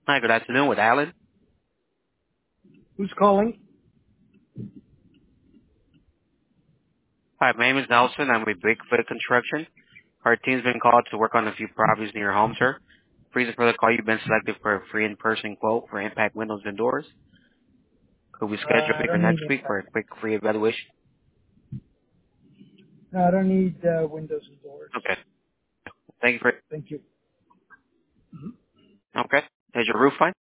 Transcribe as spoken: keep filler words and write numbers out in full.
Hi, good afternoon with Alan. Who's calling? Hi, my name is Nelson. I'm with Bigfoot Construction. Our team's been called to work on a few properties near your home, sir. Reason for the call, you've been selected for a free in-person quote for impact windows and doors. Could we Uh, schedule I it for don't next need week for impact. a quick free evaluation? No, I don't need uh, windows and doors. Okay. Thank you for, Thank you. Mhm. okay. Is your roof fine?